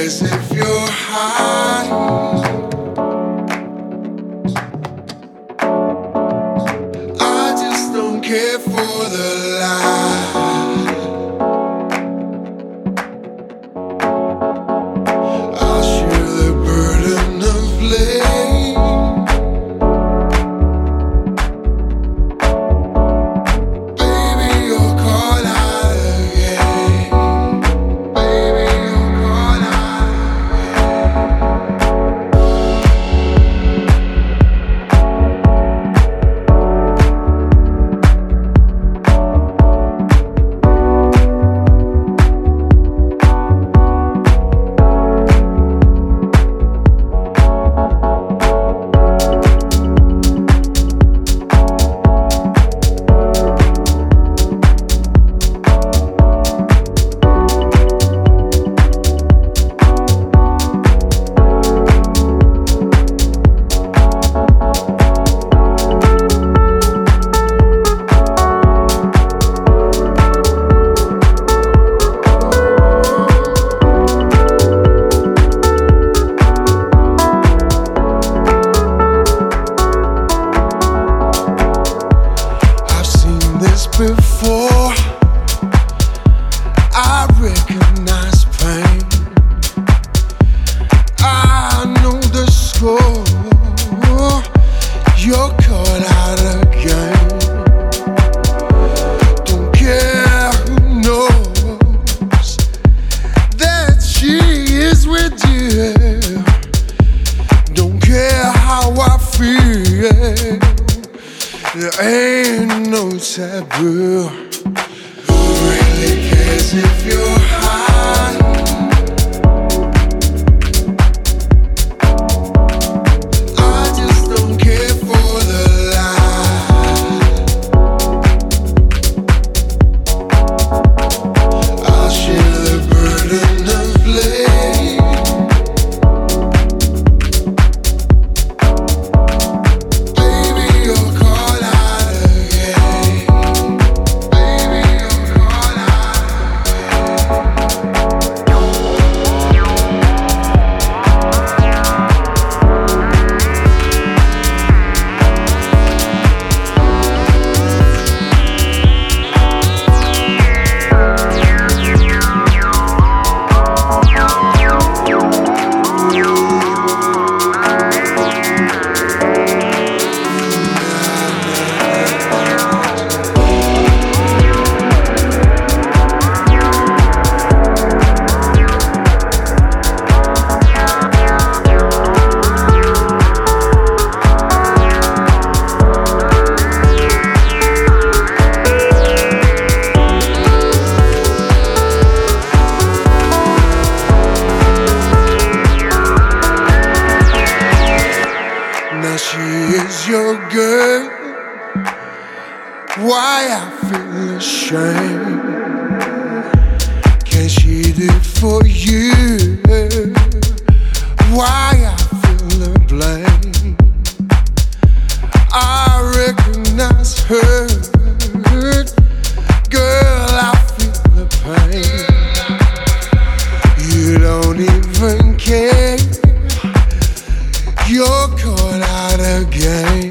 cares if you're high? I just don't care for the lie. I'll share the burden of blame. Baby, you're caught out again. Baby, you're caught out before. I recognize pain. I know the score. You're caught out again. Don't care who knows that she is with you. Don't care how I feel. There ain't no taboo. Who really cares if you're high? I just don't care for the lie. I'll share the burden of blame. Baby, you're caught out again. Baby, you're caught out Now she is your girl. Why I feel ashamed? Can she do for you? Why I feel the blame? I recognize her. Girl, I feel the pain. You don't even care. You're caught out again.